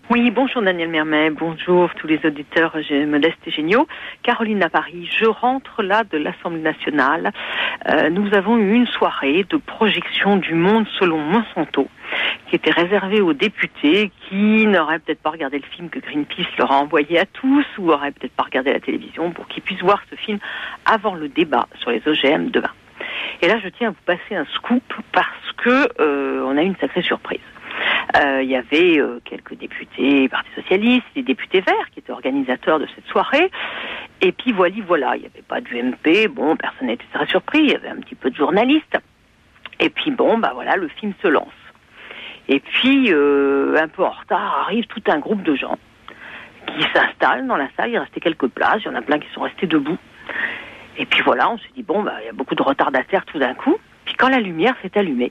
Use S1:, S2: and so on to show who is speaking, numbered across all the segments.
S1: Oui, bonjour Daniel Mermet, bonjour tous les auditeurs modestes et géniaux. Caroline à Paris, je rentre là de l'Assemblée nationale. Nous avons eu une soirée de projection du Monde selon Monsanto, qui était réservée aux députés qui n'auraient peut-être pas regardé le film que Greenpeace leur a envoyé à tous, ou auraient peut-être pas regardé la télévision pour qu'ils puissent voir ce film avant le débat sur les OGM demain. Et là, je tiens à vous passer un scoop parce que on a eu une sacrée surprise. Il y avait quelques députés Parti Socialiste, des députés Verts qui étaient organisateurs de cette soirée. Et puis voilà, il n'y avait pas d'UMP, bon, personne n'était très surpris, il y avait un petit peu de journalistes. Et puis voilà, le film se lance. Et puis, un peu en retard, arrive tout un groupe de gens qui s'installent dans la salle, il restait quelques places, il y en a plein qui sont restés debout. Et puis voilà, on s'est dit, il y a beaucoup de retardataires tout d'un coup. Puis quand la lumière s'est allumée,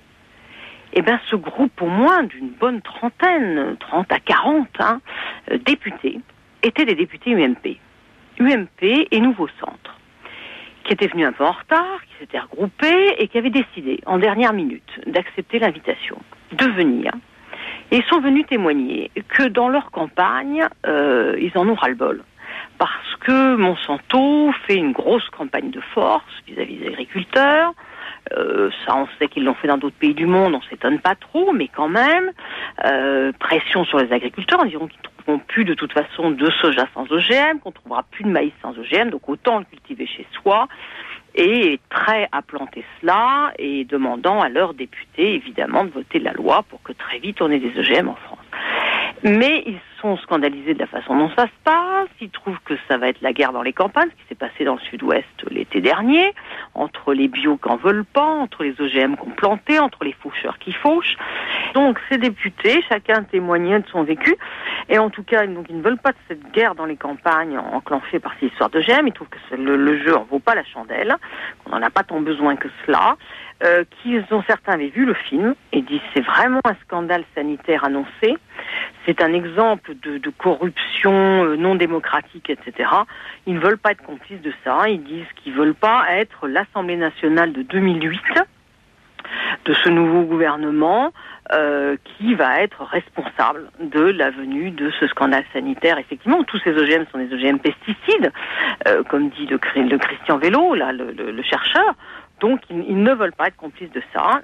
S1: ce groupe, au moins d'une bonne trentaine, 30 à 40 députés, étaient des députés UMP. UMP et Nouveau Centre, qui étaient venus un peu en retard, qui s'étaient regroupés et qui avaient décidé, en dernière minute, d'accepter l'invitation, de venir. Et ils sont venus témoigner que dans leur campagne, ils en ont ras-le-bol. Parce que Monsanto fait une grosse campagne de force vis-à-vis des agriculteurs. Ça, on sait qu'ils l'ont fait dans d'autres pays du monde, on s'étonne pas trop, mais quand même, pression sur les agriculteurs, en disant qu'ils ne trouveront plus de toute façon de soja sans OGM, qu'on ne trouvera plus de maïs sans OGM, donc autant le cultiver chez soi, et prêt à planter cela, et demandant à leurs députés, évidemment, de voter la loi pour que très vite on ait des OGM en France. Mais ils sont scandalisés de la façon dont ça se passe. Ils trouvent que ça va être la guerre dans les campagnes, ce qui s'est passé dans le sud-ouest l'été dernier, entre les bio qui en veulent pas, entre les OGM qu'on plantait, entre les faucheurs qui fauchent. Donc ces députés, chacun témoignait de son vécu. Et en tout cas, donc, ils ne veulent pas de cette guerre dans les campagnes enclenchée par ces histoires d'OGM. Ils trouvent que le jeu en vaut pas la chandelle, qu'on n'en a pas tant besoin que cela. Certains avaient vu le film et disent c'est vraiment un scandale sanitaire annoncé. C'est un exemple de corruption non démocratique, etc. Ils ne veulent pas être complices de ça. Ils disent qu'ils ne veulent pas être l'Assemblée nationale de 2008, de ce nouveau gouvernement, qui va être responsable de la venue de ce scandale sanitaire. Effectivement, tous ces OGM sont des OGM pesticides, comme dit le Christian Vélo, là, le chercheur. Donc, ils ne veulent pas être complices de ça.